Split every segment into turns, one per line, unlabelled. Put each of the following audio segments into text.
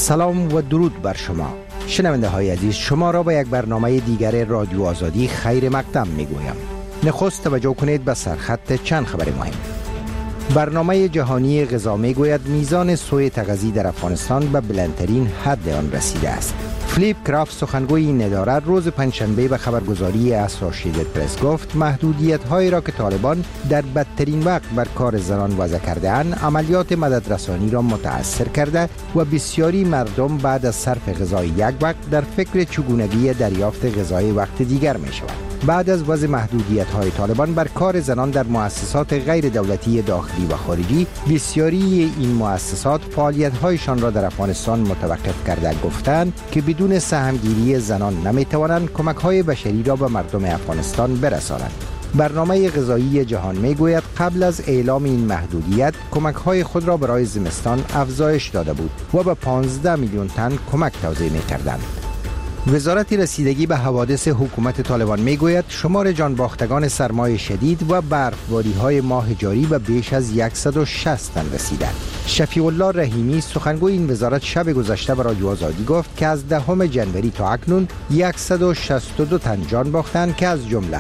سلام و درود بر شما شنونده های عزیز. شما را به یک برنامه دیگر رادیو آزادی خیر مقدم می گویم. نخست توجه کنید به سرخط چند خبر مهم. برنامه جهانی غذا می گوید میزان سوی تغذی در افغانستان به بلندترین حد آن رسیده است. فلیپ کرافت سخنگوی این اداره روز پنجشنبه به خبرگزاری اسوسییتد پرس گفت محدودیت هایی را که طالبان در بدترین وقت بر کار زنان وضع کرده اند عملیات مددرسانی را متاثر کرده و بسیاری مردم بعد از صرف غذای یک وقت در فکر چگونگی دریافت غذای وقت دیگر می شوند. بعد از وضع محدودیت های طالبان بر کار زنان در مؤسسات غیر دولتی داخلی و خارجی، بسیاری این مؤسسات فعالیت هایشان را در افغانستان متوقف کرده گفتند که بدون سهمگیری زنان نمی توانند کمک های بشری را به مردم افغانستان برسانند. برنامه غذایی جهان می گوید قبل از اعلام این محدودیت کمک های خود را برای زمستان افزایش داده بود و به 15 میلیون تن کمک توزیع می کردند. وزارت رسیدگی به حوادث حکومت طالبان می گوید شمار جانباختگان سرمای شدید و برفباری های ماه جاری به بیش از 160 تن رسیده. شفیع الله رحیمی سخنگوی این وزارت شب گذشته به رادیو آزادی گفت که از 10 جنوری تا اکنون 162 تن جان باختند که از جمله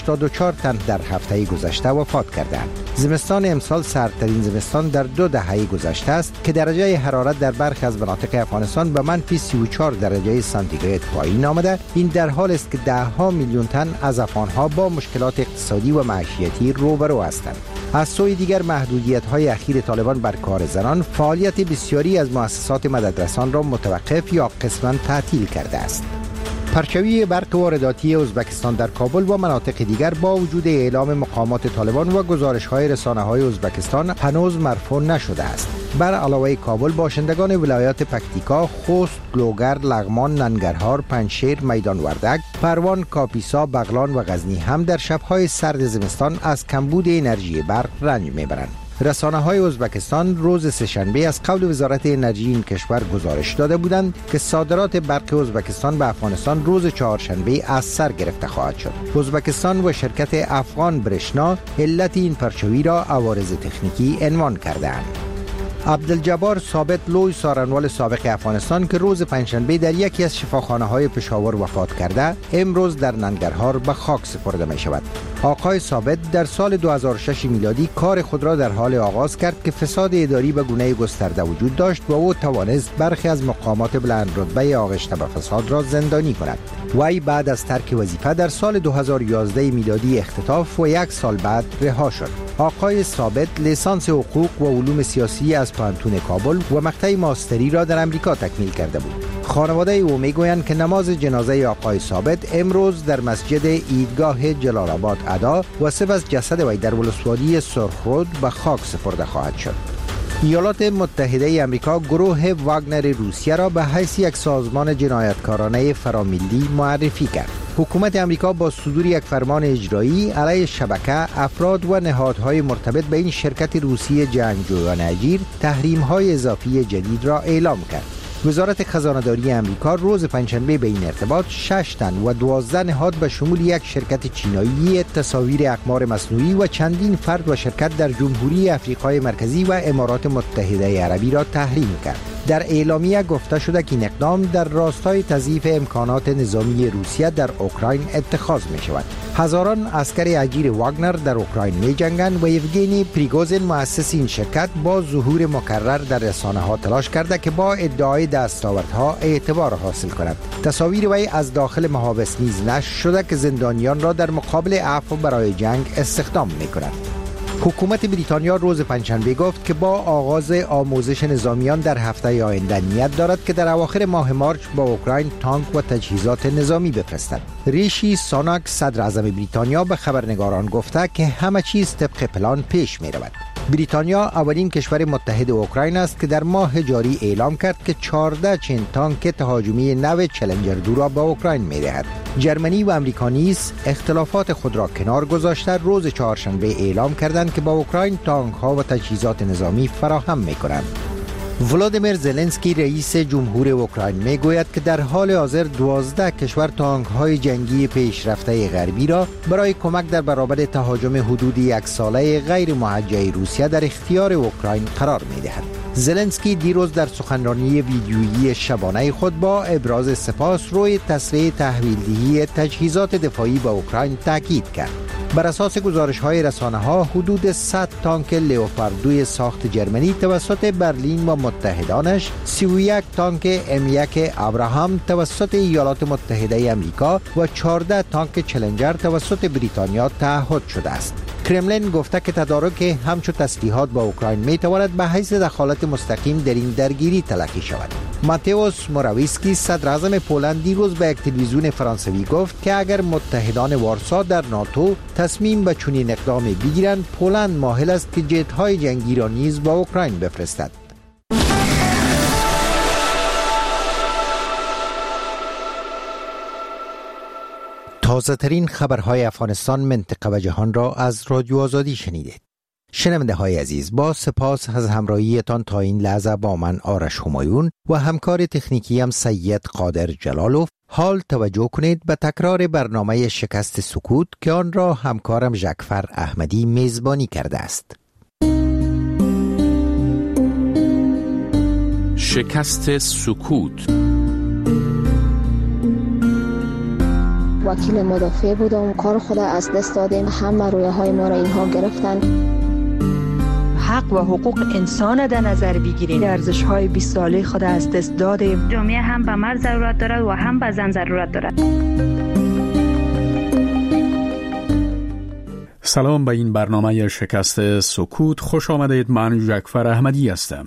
84 تن در هفته گذشته وفات کردند. زمستان امسال سردترین زمستان در 2 دهه گذشته است که درجه حرارت در برخی از مناطق افغانستان به منفی 34 درجه سانتیگراد پایین آمده. این در حال است که 10 میلیون تن از افغانها با مشکلات اقتصادی و معیشتی روبرو هستند. از سوی دیگر محدودیت‌های اخیر طالبان بر کار زنان فعالیت بسیاری از مؤسسات مددرسان را متوقف یا قسماً تعطیل کرده است. پرچوی برق وارداتی ازبکستان در کابل و مناطق دیگر با وجود اعلام مقامات طالبان و گزارش‌های رسانه‌های ازبکستان هنوز مرفوع نشده است. بر علاوه کابل، باشندگان ولایات پکتیکا، خوست، لوگر، لغمان، ننگرهار، پنجشیر، میدان وردک، پروان، کاپیسا، بغلان و غزنی هم در شب‌های سرد زمستان از کمبود انرژی برق رنج می‌برند. رسانه‌های ازبکستان روز سه‌شنبه از قول وزارت انرژی این کشور گزارش داده بودند که صادرات برق ازبکستان به افغانستان روز چهارشنبه از سر گرفته خواهد شد. ازبکستان و شرکت افغان برشنا علت این پرچوی را عوارض تکنیکی عنوان کرده‌اند. عبدالجبار ثابت لوی سارنوال سابق افغانستان که روز پنجشنبه در یکی از شفاخانه‌های پشاور وفات کرده، امروز در ننگرهار به خاک سپرده می شود. آقای ثابت در سال 2006 میلادی کار خود را در حال آغاز کرد که فساد اداری به گونه گسترده وجود داشت و او توانست برخی از مقامات بلند رتبه آغشته به فساد را زندانی کند. وی بعد از ترک وظیفه در سال 2011 میلادی اختطاف و 1 سال بعد رها شد. آقای ثابت لیسانس حقوق و علوم سیاسی از پانتون کابل و مقطع ماستری را در امریکا تکمیل کرده بود. خانواده او میگویند که نماز جنازه آقای ثابت امروز در مسجد عیدگاه جلال آباد ادا و سپس جسد وی در ولسوالی سرخرود به خاک سپرده خواهد شد. ایالات متحده آمریکا گروه واگنر روسیه را به حیث یک سازمان جنایتکارانه فراملی معرفی کرد. حکومت آمریکا با صدور یک فرمان اجرایی علیه شبکه، افراد و نهادهای مرتبط به این شرکت روسی جنگجویان اجیر تحریم‌های اضافی جدید را اعلام کرد. وزارت خزانه‌داری آمریکا روز پنجشنبه به این ارتباط 6 تن و 12 نهاد به شمول یک شرکت چینایی تصاویر اقمار مصنوعی و چندین فرد و شرکت در جمهوری افریقای مرکزی و امارات متحده عربی را تحریم کرد. در اعلامیه گفته شده که این اقدام در راستای تضعیف امکانات نظامی روسیه در اوکراین اتخاذ می شود. هزاران عسکر اجیر واگنر در اوکراین می جنگند و یوگنی پریگوژین مؤسس این شرکت با ظهور مکرر در رسانه ها تلاش کرده که با ادعای دستاوردها اعتبار حاصل کند. تصاویر وی از داخل محابس نیز نشر شده که زندانیان را در مقابل عفو برای جنگ استخدام می کند. حکومت بریتانیا روز پنجشنبه گفت که با آغاز آموزش نظامیان در هفته آینده نیت دارد که در اواخر ماه مارچ با اوکراین تانک و تجهیزات نظامی بفرستد. ریشی سوناک صدر اعظم بریتانیا به خبرنگاران گفته که همه چیز طبق پلان پیش می رود. بریتانیا اولین کشور متحد اوکراین است که در ماه جاری اعلام کرد که 14 چین تانک تهاجمی نو چالنجر 2 را به اوکراین می دهد. جرمنی و امریکا نیز اختلافات خود را کنار گذاشته روز چهارشنبه اعلام کردند که با اوکراین تانک ها و تجهیزات نظامی فراهم می کنند. ولادیمیر زلنسکی رئیس جمهور اوکراین می گوید که در حال حاضر 12 کشور تانک های جنگی پیشرفته غربی را برای کمک در برابر تهاجم حدود 1 ساله غیر موجه روسیه در اختیار اوکراین قرار می دهد. زلنسکی دیروز در سخنرانی ویدیویی شبانه خود با ابراز سپاس روی تسریع تحویل‌دهی تجهیزات دفاعی به اوکراین تاکید کرد. بر اساس گزارش‌های رسانه‌ها حدود 100 تانک لئوپارد 2 ساخت جرمنی توسط برلین و متحدانش، 31 تانک M1 ابراهام توسط ایالات متحده آمریکا و 14 تانک چلنجر توسط بریتانیا تعهد شده است. کرملین گفته که تدارک همچون تسلیحات با اوکراین می تواند به حیث دخالت مستقیم در این درگیری تلقی شود. ماتئوس موراویسکی صدر اعظم پولند دیروز به یک تلویزیون فرانسوی گفت که اگر متحدان وارسا در ناتو تصمیم به چنین اقدامی بگیرند، پولند مایل است که جت‌های جنگی را نیز با اوکراین بفرستد. تازه ترین خبرهای افغانستان، منطقه و جهان را از رادیو آزادی شنیدید. شنونده های عزیز، با سپاس از همراهیتان تا این لحظه با من آرش همایون و همکار تکنیکیم سید قادر جلالوف. حال توجه کنید به تکرار برنامه شکست سکوت که آن را همکارم جعفر احمدی میزبانی کرده است.
شکست سکوت.
وکیل مدافع بودم، کار خود از دست دادیم، همه رویاهای ما را اینها گرفتن.
حق و حقوق انسان در نظر بگیریم، ارزش‌های 20 ساله خود از دست دادیم.
جامعه هم به مرد ضرورت دارد و هم به زن ضرورت دارد.
سلام به این برنامه شکست سکوت، خوش آمدید. من جعفر احمدی هستم.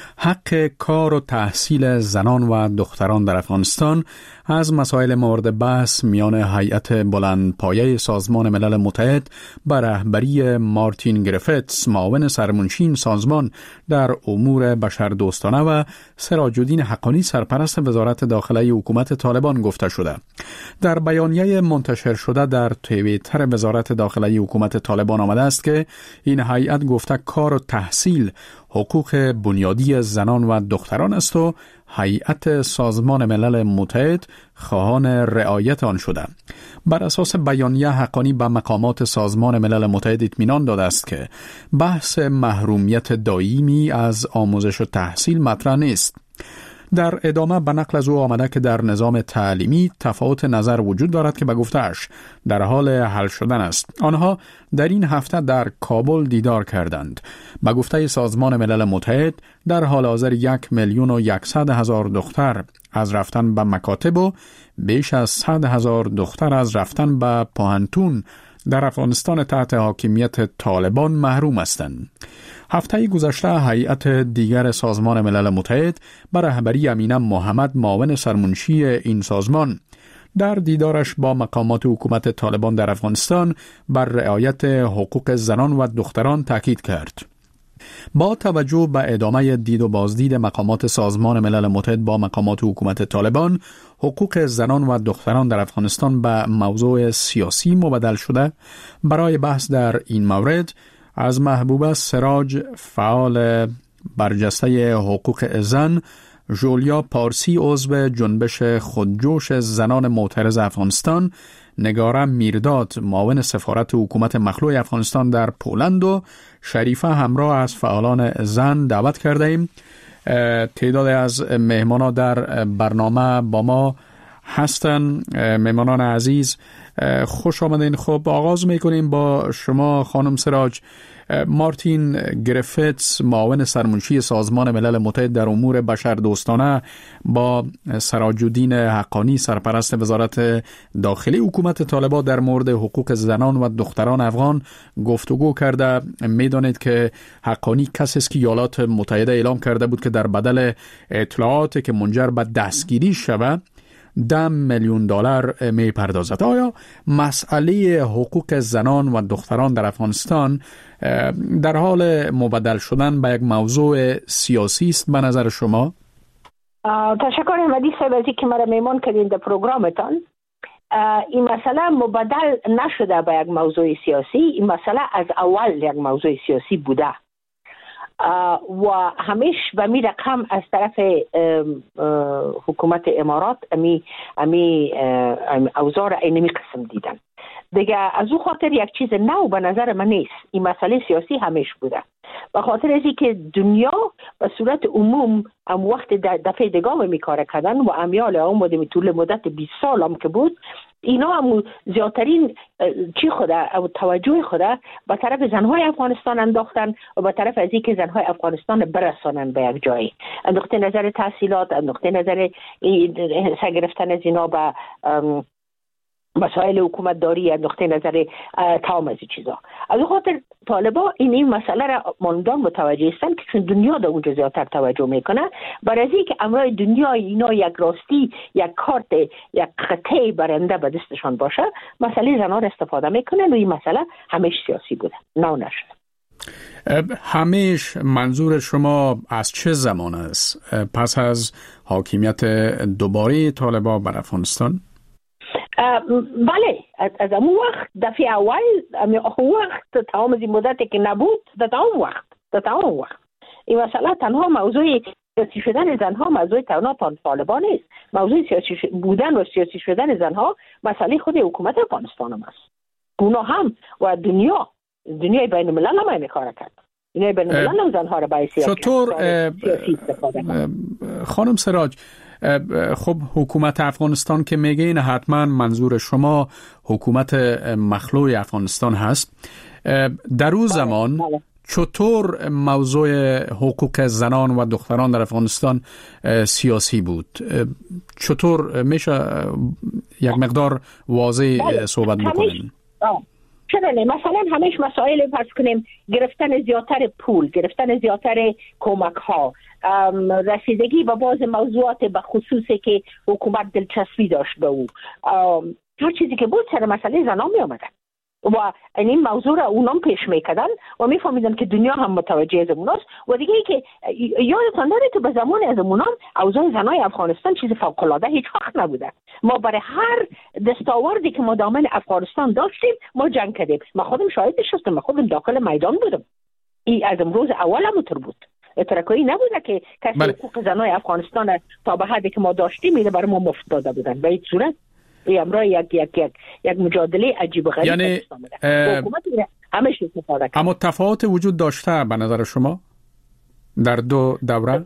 حق کار و تحصیل زنان و دختران در افغانستان از مسائل مورد بحث میان هیئت بلندپایه سازمان ملل متحد به رهبری مارتین گریفتس، معاون سرمنشی این سازمان در امور بشردوستانه، و سراج الدین حقانی، سرپرست وزارت داخلی حکومت طالبان گفته شده. در بیانیه منتشر شده در توییتر وزارت داخلی حکومت طالبان آمده است که این هیئت گفته کار و تحصیل حقوق بنیادی زنان و دختران است و هیئت سازمان ملل متحد خواهان رعایت آن شده. بر اساس بیانیه حقانی به مقامات سازمان ملل متحد اطمینان داده است که بحث محرومیت دائمی از آموزش و تحصیل مطرح نیست. در ادامه به نقل از او آمده که در نظام تعلیمی تفاوت نظر وجود دارد که به گفته‌اش در حال حل شدن است. آنها در این هفته در کابل دیدار کردند. به گفته سازمان ملل متحد در حال حاضر 1,100,000 دختر از رفتن به مکاتب و بیش از 100,000 دختر از رفتن به پوهنتون در افغانستان تحت حاکمیت طالبان محروم هستند. هفته گذشته هیئت دیگر سازمان ملل متحد به رهبری امینه محمد، معاون سرمنشی این سازمان، در دیدارش با مقامات حکومت طالبان در افغانستان بر رعایت حقوق زنان و دختران تاکید کرد. با توجه به ادامه دید و بازدید مقامات سازمان ملل متحد با مقامات حکومت طالبان، حقوق زنان و دختران در افغانستان به موضوع سیاسی مبدل شده. برای بحث در این مورد از محبوبه سراج، فعال برجسته حقوق زن، ژولیا پارسی، عضو جنبش خودجوش زنان معترض افغانستان، نگاره میرداد، معاون سفارت حکومت مخلوع افغانستان در پولند، و شریفه همراه از فعالان زن دعوت کرده ایم. تعداد از مهمانان در برنامه با ما هستن. مهمانان عزیز خوش آمدین. خب آغاز میکنیم با شما خانم سراج. مارتین گریفتس، معاون سرمنشی سازمان ملل متحد در امور بشردوستانه، با سراج الدین حقانی، سرپرست وزارت داخلی حکومت طالبان در مورد حقوق زنان و دختران افغان گفتگو کرده. میدانید که حقانی کسی است که ایالات متحده اعلام کرده بود که در بدل اطلاعاتی که منجر به دستگیری شود $10 میلیون می پردازد. آیا مسئله حقوق زنان و دختران در افغانستان در حال مبدل شدن به یک موضوع سیاسی است به نظر شما؟
تشکر احمدی صاحب از اینکه مرا میمان کردین در پروگرامتان. این مسئله مبدل نشده به یک موضوع سیاسی. این مسئله از اول یک موضوع سیاسی بوده و همیش به می رقم از طرف حکومت امارات امی اوزار اینمی قسم دیدن دیگه. از او خاطر یک چیز نو به نظر من نیست. این مسئله سیاسی همیش بوده. به خاطر از اینکه دنیا به صورت عموم هم وقت دفعه دگام میکاره کردن و امیال آمده طول مدت 20 سال هم که بود، اینا هم زیادترین توجه خدا به طرف زنهای افغانستان انداختن و به طرف از اینکه زنهای افغانستان برسانن به یک جایی، از نقطه نظر تحصیلات، از نقطه نظر سرگرفتن از اینا به مسائل حکومت داری، از نقطه نظر تمام از این چیزا. از خاطر طالبا این مسئله را ماندان متوجه هستند که چون دنیا در اونجا زیادتر توجه میکنه، برای اینکه امرای دنیا اینا یک راستی، یک کارت، یک خطه برنده به دستشان باشه، مسئله زنان استفاده میکنن و این مسئله همیشه سیاسی بوده، نه نشده.
همیشه منظور شما از چه زمان است؟ پس از حاکمیت دوباره طالبان بر افغانستان؟
بله، از اون وقت دفعه اول وقت تمام از این مدتی که نبود، در تمام وقت این مسئله تنها موضوع سیاسی شدن زنها موضوع تنها طالبان نیست. موضوع سیاسی بودن و سیاسی شدن زنها مسئله خود حکومت افغانستان هم است. اونا هم و دنیای بین الملل هم میکاره کرد. دنیای بین الملل هم زنها را باید سیاسی استفاده کرد.
خانم سراج، خب حکومت افغانستان که میگین حتما منظور شما حکومت مخلوع افغانستان هست. در اون زمان چطور موضوع حقوق زنان و دختران در افغانستان سیاسی بود؟ چطور میشه یک مقدار واضح صحبت بکنین؟
چرا نه؟ مثلا همیشه مسائل فرض کنیم گرفتن زیادتر پول، گرفتن زیادتر کمک ها، رسیدگی به باز موضوعات به خصوصی که حکومت دلچسبی داشت به او، هر چیزی که بود سر مسئله زنان می آمدن و این موضوع را اونام پیش میکردن و میفهمیدن که دنیا هم متوجه از اوناست. و دیگه ای که یادتان داره که به زمان از اونام اوضاع زنای افغانستان چیز فوق العاده هیچ وقت نبوده. ما برای هر دستاوردی که ما دامن افغانستان داشتیم ما جنگ کردیم. ما خودم شاهدش هستم، ما خودم داخل میدان بودم. این از امروز اول هم اونطور بود. اترکایی نبوده که کسی حقوق زنای افغانستان تا به حدی که ما داشتیم اینو برای ما مفت داده بودن. به این صورت امروز یک مجادله عجیب و غریب،
یعنی
همش استفاده کرد.
اما تفاوت وجود داشته به نظر شما در دو دوره؟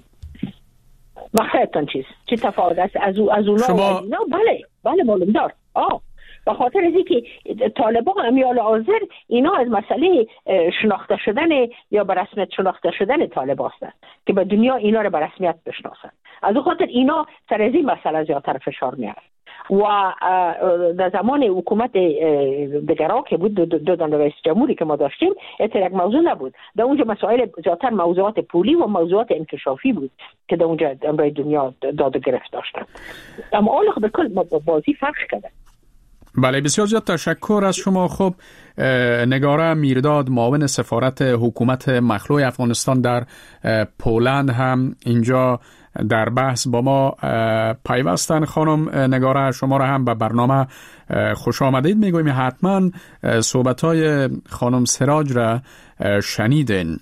بخیرتان چی تفاوت است از اونا
شما...
بله معلوم دار. به خاطر از اینکه طالبان امیال حاضر اینا از مسئله شناخته شدن یا به رسمیت شناخته شدن طالبان هستند که به دنیا اینا رو به رسمیت بشناسند. از اون خاطر اینا سر از این مسئله زیادتر فشار میارن و در زمان حکومت دگرا که بود دو رئیس جمهوری که ما داشتیم یک موضوع نبود. در اونجا مسائل زیادتر موضوعات پولی و موضوعات انکشافی بود که در اونجا امروی دنیا داد و گرفت داشتن. اما آلخ به کل بازی فرق کرده.
بله، بسیار زیاد تشکر از شما. خب نگاره میرداد، معاون سفارت حکومت مخلوع افغانستان در پولند هم اینجا در بحث با ما پیوستن. خانم نگاره، شما را هم به برنامه خوش آمدید میگویم. حتما صحبت‌های خانم سراج را شنیدین.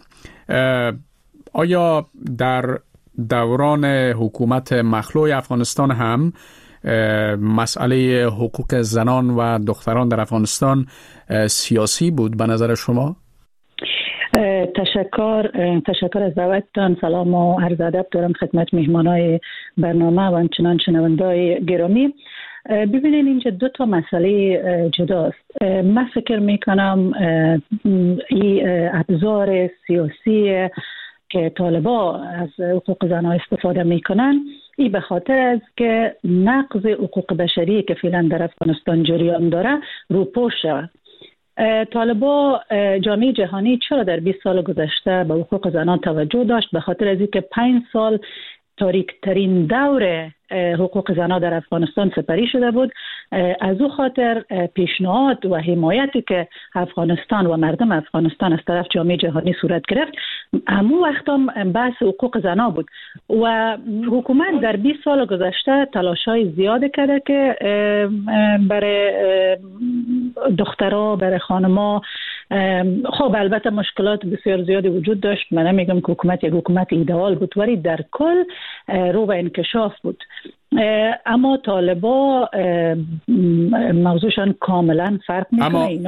آیا در دوران حکومت مخلوع افغانستان هم مسئله حقوق زنان و دختران در افغانستان سیاسی بود به نظر شما؟
تشکر از دعوتتان. سلام و عرض ادب دارم خدمت مهمانای برنامه و همچنان شنوندای گرامی. ببینید اینجا دو تا مسئله جداست. من فکر میکنم این ابزار سیاسی که طالبان از حقوق زنان استفاده میکنن، این به خاطر است که نقض حقوق بشری که فعلا در افغانستان جریان داره روپوش شود. طالبان جامعه جهانی چرا در 20 سال گذشته به حقوق زنان توجه داشت؟ به خاطر از اینکه 5 سال تاریک ترین دور حقوق زنان در افغانستان سپری شده بود. از او خاطر پیشنهاد و حمایتی که افغانستان و مردم افغانستان از طرف جامعه جهانی صورت گرفت، همون وقت هم بحث حقوق زنان بود و حکومت در 20 سال گذشته تلاش‌های زیاد کرده که برای دخترها، برای خانم‌ها، خب البته مشکلات بسیار زیادی وجود داشت. من نمیگم که حکومت یک حکومت ایدئال بود، ولی در کل رو به انکشاف بود. اما طالبان موضوعشان کاملا فرق میکنه.